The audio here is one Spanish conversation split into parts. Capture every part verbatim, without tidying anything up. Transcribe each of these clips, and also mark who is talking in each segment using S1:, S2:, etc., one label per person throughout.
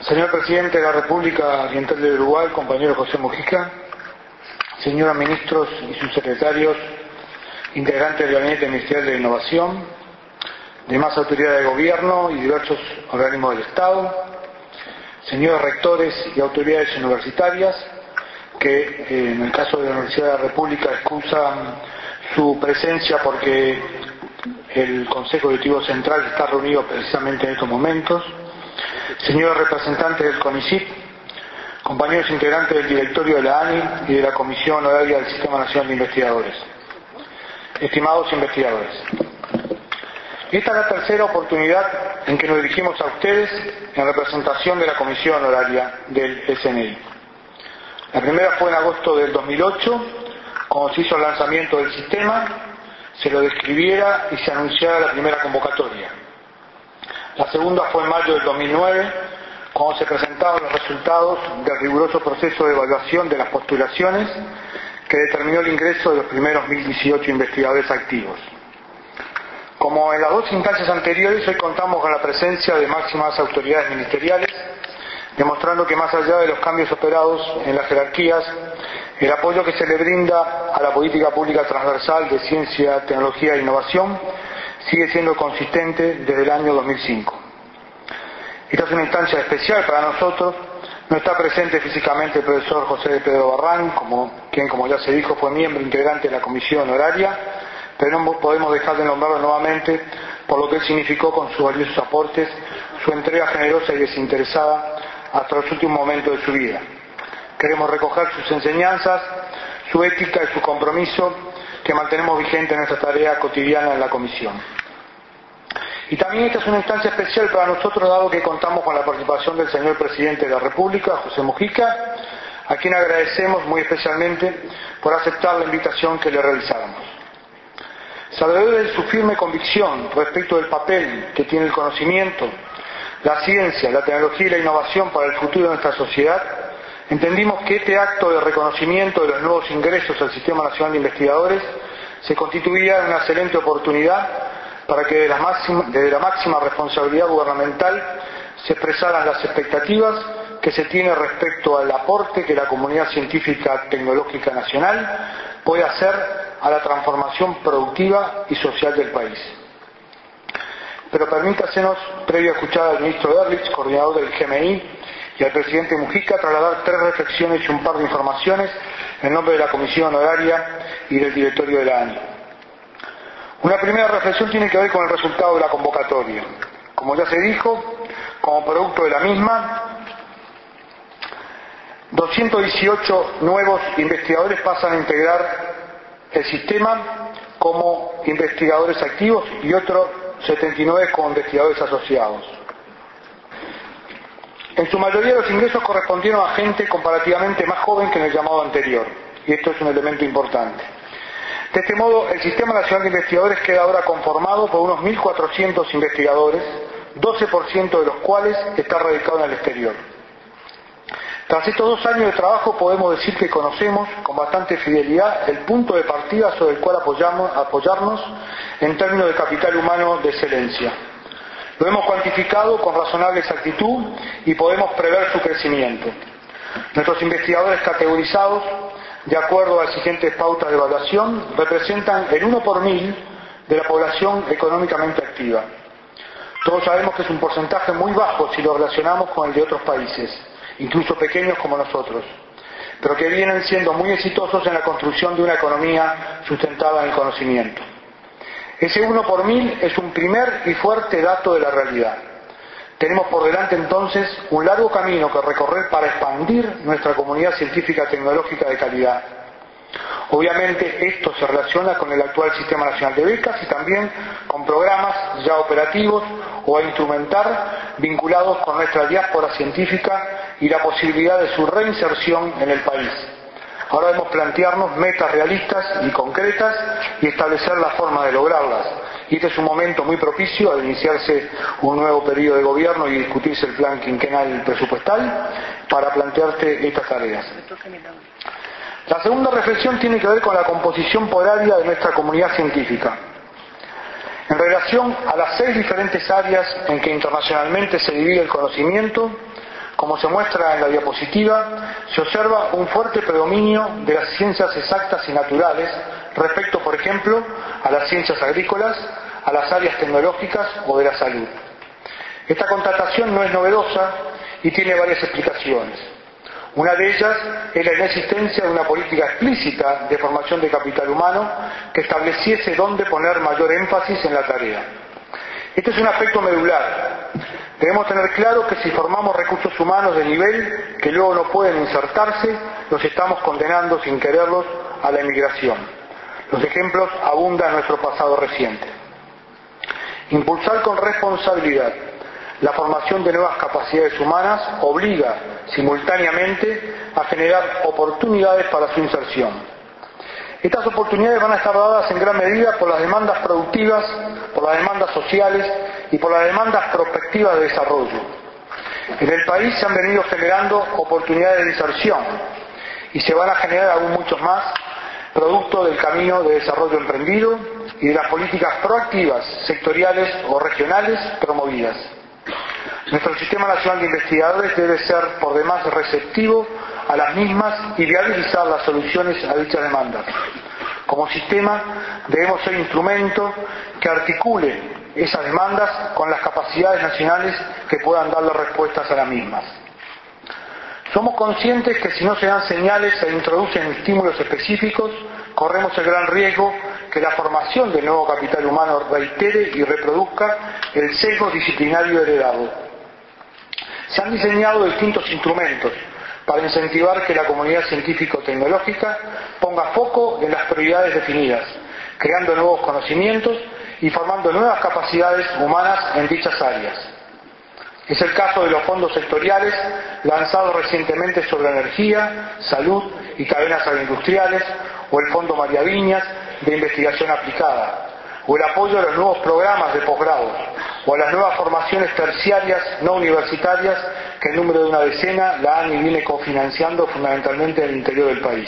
S1: Señor Presidente de la República Oriental del Uruguay, compañero José Mujica, señores ministros y subsecretarios, integrantes del Gabinete Ministerial de Innovación, demás autoridades de gobierno y diversos organismos del Estado, señores rectores y autoridades universitarias, que eh, en el caso de la Universidad de la República excusan su presencia porque el Consejo Directivo Central está reunido precisamente en estos momentos, señores representantes del CONICYT, compañeros integrantes del directorio de la A N I y de la Comisión Honoraria del Sistema Nacional de Investigadores, estimados investigadores. Esta es la tercera oportunidad en que nos dirigimos a ustedes en representación de la Comisión Honoraria del S N I. La primera fue en agosto del dos mil ocho, cuando se hizo el lanzamiento del sistema, se lo describiera y se anunciara la primera convocatoria. La segunda fue en mayo del dos mil nueve, cuando se presentaron los resultados del riguroso proceso de evaluación de las postulaciones que determinó el ingreso de los primeros mil dieciocho investigadores activos. Como en las dos instancias anteriores, hoy contamos con la presencia de máximas autoridades ministeriales, demostrando que más allá de los cambios operados en las jerarquías, el apoyo que se le brinda a la política pública transversal de ciencia, tecnología e innovación sigue siendo consistente desde el año dos mil cinco. Esta es una instancia especial para nosotros. No está presente físicamente el profesor José de Pedro Barrán, como, quien, como ya se dijo, fue miembro integrante de la comisión honoraria, pero no podemos dejar de nombrarlo nuevamente por lo que él significó con sus valiosos aportes, su entrega generosa y desinteresada hasta los últimos momentos de su vida. Queremos recoger sus enseñanzas, su ética y su compromiso que mantenemos vigente en nuestra tarea cotidiana en la comisión. Y también esta es una instancia especial para nosotros, dado que contamos con la participación del señor Presidente de la República, José Mujica, a quien agradecemos muy especialmente por aceptar la invitación que le realizáramos. Sabedores de su firme convicción respecto del papel que tiene el conocimiento, la ciencia, la tecnología y la innovación para el futuro de nuestra sociedad, entendimos que este acto de reconocimiento de los nuevos ingresos al Sistema Nacional de Investigadores se constituía en una excelente oportunidad para que desde la máxima, desde la máxima responsabilidad gubernamental se expresaran las expectativas que se tiene respecto al aporte que la comunidad científica tecnológica nacional puede hacer a la transformación productiva y social del país. Pero permítasenos, previo a escuchar al ministro Ehrlich, coordinador del G M I, y al presidente Mujica, trasladar tres reflexiones y un par de informaciones en nombre de la Comisión Honoraria y del directorio de la A N I. Una primera reflexión tiene que ver con el resultado de la convocatoria. Como ya se dijo, como producto de la misma, doscientos dieciocho nuevos investigadores pasan a integrar el sistema como investigadores activos y otros setenta y nueve como investigadores asociados. En su mayoría los ingresos correspondieron a gente comparativamente más joven que en el llamado anterior, y esto es un elemento importante. De este modo, el Sistema Nacional de Investigadores queda ahora conformado por unos mil cuatrocientos investigadores, doce por ciento de los cuales está radicado en el exterior. Tras estos dos años de trabajo podemos decir que conocemos con bastante fidelidad el punto de partida sobre el cual apoyamos, apoyarnos en términos de capital humano de excelencia. Lo hemos cuantificado con razonable exactitud y podemos prever su crecimiento. Nuestros investigadores categorizados, de acuerdo a exigentes pautas de evaluación, representan el uno por mil de la población económicamente activa. Todos sabemos que es un porcentaje muy bajo si lo relacionamos con el de otros países, incluso pequeños como nosotros, pero que vienen siendo muy exitosos en la construcción de una economía sustentada en el conocimiento. Ese uno por mil es un primer y fuerte dato de la realidad. Tenemos por delante entonces un largo camino que recorrer para expandir nuestra comunidad científica tecnológica de calidad. Obviamente esto se relaciona con el actual Sistema Nacional de Becas y también con programas ya operativos o a instrumentar vinculados con nuestra diáspora científica y la posibilidad de su reinserción en el país. Ahora debemos plantearnos metas realistas y concretas y establecer la forma de lograrlas. Y este es un momento muy propicio al iniciarse un nuevo periodo de gobierno y discutirse el plan quinquenal presupuestal para plantearte estas tareas. La segunda reflexión tiene que ver con la composición horaria de nuestra comunidad científica. En relación a las seis diferentes áreas en que internacionalmente se divide el conocimiento, como se muestra en la diapositiva, se observa un fuerte predominio de las ciencias exactas y naturales respecto, por ejemplo, a las ciencias agrícolas, a las áreas tecnológicas o de la salud. Esta constatación no es novedosa y tiene varias explicaciones. Una de ellas es la inexistencia de una política explícita de formación de capital humano que estableciese dónde poner mayor énfasis en la tarea. Este es un aspecto medular. Debemos tener claro que si formamos recursos humanos de nivel que luego no pueden insertarse, los estamos condenando sin quererlos a la emigración. Los ejemplos abundan en nuestro pasado reciente. Impulsar con responsabilidad la formación de nuevas capacidades humanas obliga simultáneamente a generar oportunidades para su inserción. Estas oportunidades van a estar dadas en gran medida por las demandas productivas, por las demandas sociales y por las demandas prospectivas de desarrollo. En el país se han venido generando oportunidades de inserción y se van a generar aún muchos más, producto del camino de desarrollo emprendido y de las políticas proactivas, sectoriales o regionales promovidas. Nuestro Sistema Nacional de Investigadores debe ser por demás receptivo a las mismas y viabilizar las soluciones a dichas demandas. Como sistema debemos ser instrumento que articule esas demandas con las capacidades nacionales que puedan darle respuestas a las mismas. Somos conscientes que si no se dan señales e introducen estímulos específicos, corremos el gran riesgo que la formación del nuevo capital humano reitere y reproduzca el sesgo disciplinario heredado. Se han diseñado distintos instrumentos para incentivar que la comunidad científico-tecnológica ponga foco en las prioridades definidas, creando nuevos conocimientos y formando nuevas capacidades humanas en dichas áreas. Es el caso de los fondos sectoriales lanzados recientemente sobre energía, salud y cadenas agroindustriales, o el Fondo María Viñas de investigación aplicada, o el apoyo a los nuevos programas de posgrados, o a las nuevas formaciones terciarias no universitarias que en número de una decena la ANI viene cofinanciando fundamentalmente en el interior del país.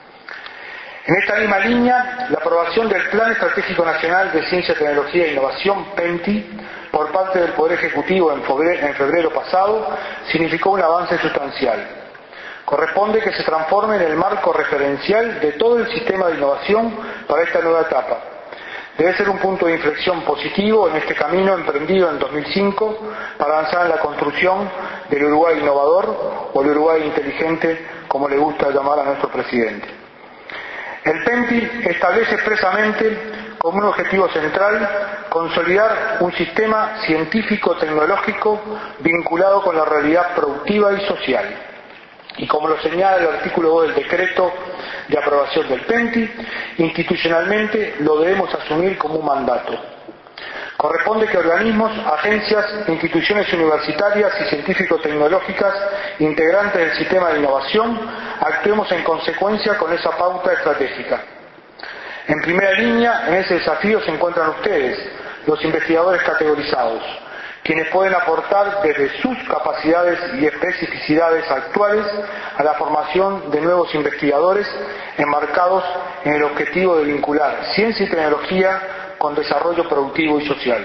S1: En esta misma línea, la aprobación del Plan Estratégico Nacional de Ciencia, Tecnología e Innovación, PENTI, por parte del Poder Ejecutivo en febrero, en febrero pasado, significó un avance sustancial. Corresponde que se transforme en el marco referencial de todo el sistema de innovación para esta nueva etapa. Debe ser un punto de inflexión positivo en este camino emprendido en dos mil cinco para avanzar en la construcción del Uruguay innovador o el Uruguay inteligente, como le gusta llamar a nuestro presidente. El PENTI establece expresamente como un objetivo central consolidar un sistema científico-tecnológico vinculado con la realidad productiva y social. Y como lo señala el artículo dos del decreto de aprobación del PENTI, institucionalmente lo debemos asumir como un mandato. Corresponde que organismos, agencias, instituciones universitarias y científico-tecnológicas integrantes del sistema de innovación actuemos en consecuencia con esa pauta estratégica. En primera línea, en ese desafío se encuentran ustedes, los investigadores categorizados, quienes pueden aportar desde sus capacidades y especificidades actuales a la formación de nuevos investigadores enmarcados en el objetivo de vincular ciencia y tecnología con desarrollo productivo y social.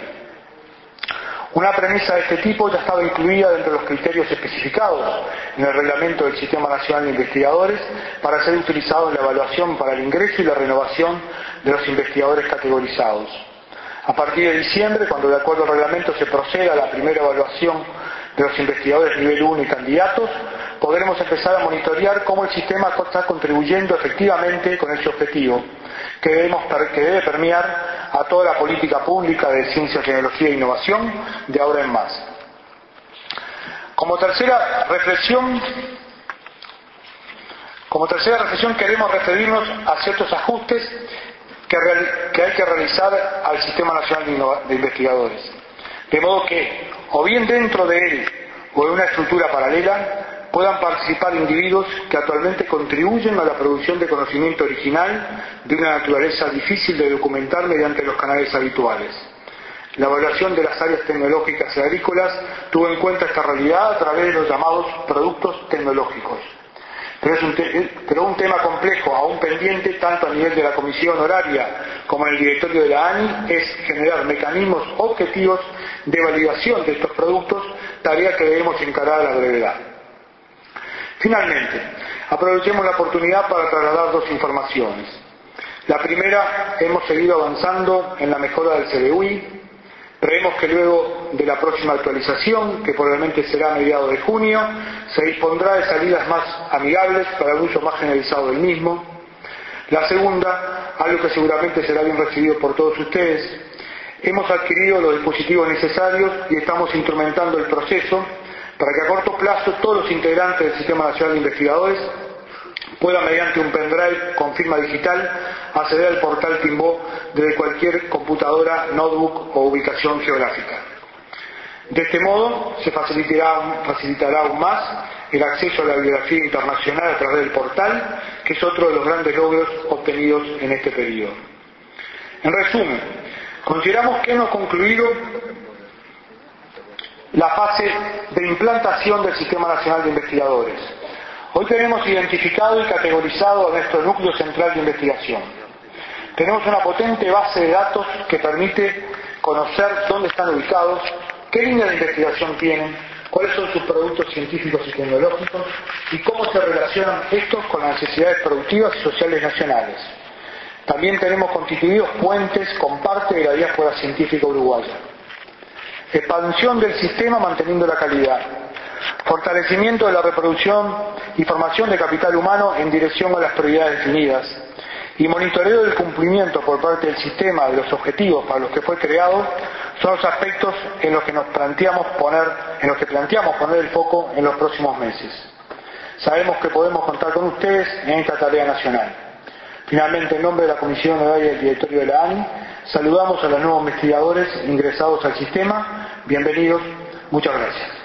S1: Una premisa de este tipo ya estaba incluida dentro de los criterios especificados en el reglamento del Sistema Nacional de Investigadores para ser utilizado en la evaluación para el ingreso y la renovación de los investigadores categorizados. A partir de diciembre, cuando de acuerdo al reglamento se proceda a la primera evaluación de los investigadores nivel uno y candidatos, podremos empezar a monitorear cómo el sistema está contribuyendo efectivamente con ese objetivo, que, debemos, que debe permear a toda la política pública de ciencia, tecnología e innovación de ahora en más. Como tercera reflexión, como tercera reflexión queremos referirnos a ciertos ajustes que, real, que hay que realizar al Sistema Nacional de, Innova, de Investigadores. De modo que, o bien dentro de él o en una estructura paralela, puedan participar individuos que actualmente contribuyen a la producción de conocimiento original de una naturaleza difícil de documentar mediante los canales habituales. La evaluación de las áreas tecnológicas y agrícolas tuvo en cuenta esta realidad a través de los llamados productos tecnológicos. Pero es un, te pero un tema complejo, aún pendiente tanto a nivel de la comisión honoraria como en el directorio de la ANI, es generar mecanismos objetivos de validación de estos productos, tarea que debemos encarar a la brevedad. Finalmente, aprovechemos la oportunidad para trasladar dos informaciones. La primera, hemos seguido avanzando en la mejora del C B U I. Creemos que luego de la próxima actualización, que probablemente será a mediados de junio, se dispondrá de salidas más amigables para el uso más generalizado del mismo. La segunda, algo que seguramente será bien recibido por todos ustedes, hemos adquirido los dispositivos necesarios y estamos instrumentando el proceso para que a corto plazo todos los integrantes del Sistema Nacional de Investigadores puedan, mediante un pendrive con firma digital, acceder al portal Timbó desde cualquier computadora, notebook o ubicación geográfica. De este modo se facilitará, facilitará aún más el acceso a la bibliografía internacional a través del portal, que es otro de los grandes logros obtenidos en este periodo. En resumen, consideramos que hemos concluido la fase de implantación del Sistema Nacional de Investigadores. Hoy tenemos identificado y categorizado a nuestro núcleo central de investigación. Tenemos una potente base de datos que permite conocer dónde están ubicados, qué líneas de investigación tienen, cuáles son sus productos científicos y tecnológicos y cómo se relacionan estos con las necesidades productivas y sociales nacionales. También tenemos constituidos puentes con parte de la diáspora científica uruguaya. Expansión del sistema manteniendo la calidad. Fortalecimiento de la reproducción y formación de capital humano en dirección a las prioridades definidas. Y monitoreo del cumplimiento por parte del sistema de los objetivos para los que fue creado son los aspectos en los que nos planteamos poner, en los que planteamos poner el foco en los próximos meses. Sabemos que podemos contar con ustedes en esta tarea nacional. Finalmente, en nombre de la Comisión Honoraria y del Directorio de la A N I, saludamos a los nuevos investigadores ingresados al sistema. Bienvenidos. Muchas gracias.